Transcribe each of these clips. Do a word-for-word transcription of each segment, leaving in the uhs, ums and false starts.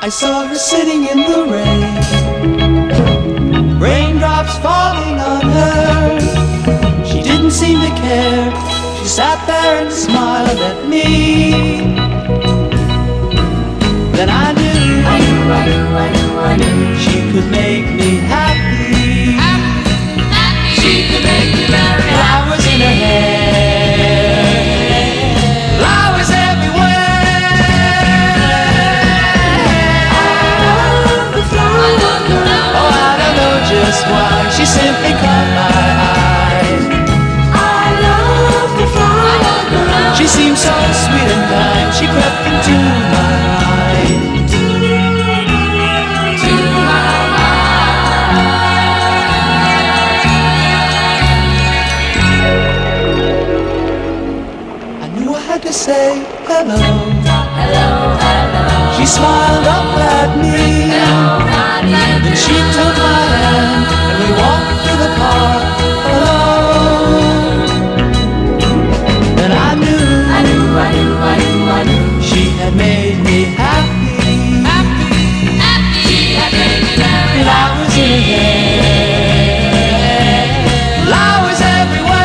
I saw her sitting in the rain, raindrops falling on her. She didn't seem to care. She sat there and smiled at me. Then I knew, I knew, I knew, I knew, I knew she could make me happy. Happy, happy. She could make me very happy. Flowers in her hair, flowers everywhere. I love the flowers. Oh, I don't know just why. She simply caught my eye. I love the flowers. She seemed so sweet and kind. She crept into my mind. To say hello, hello, hello. She smiled up at me. Hello, then she took my hand and we walked through the park alone. And I knew, I knew, I knew, I knew, I knew she had made me happy. Happy, happy. She had made me very happy. Flowers in her hair, flowers everywhere.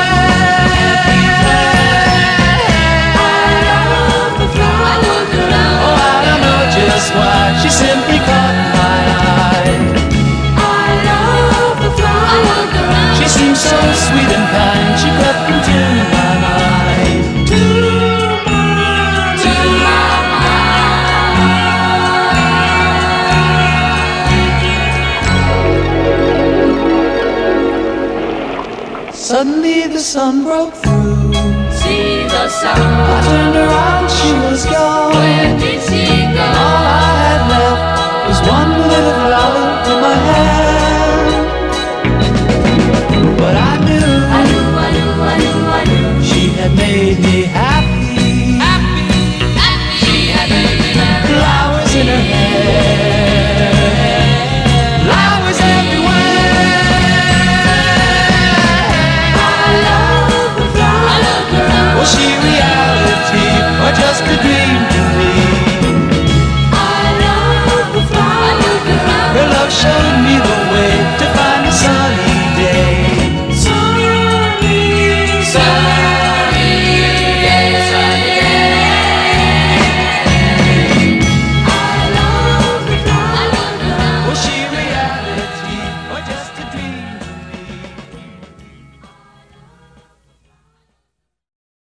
Why she simply caught my eye. I love the flowers. She seemed so sweet and kind. She crept into my mind. To my, to my mind. Suddenly the sun broke through. See the sun. I turned around, she was gone.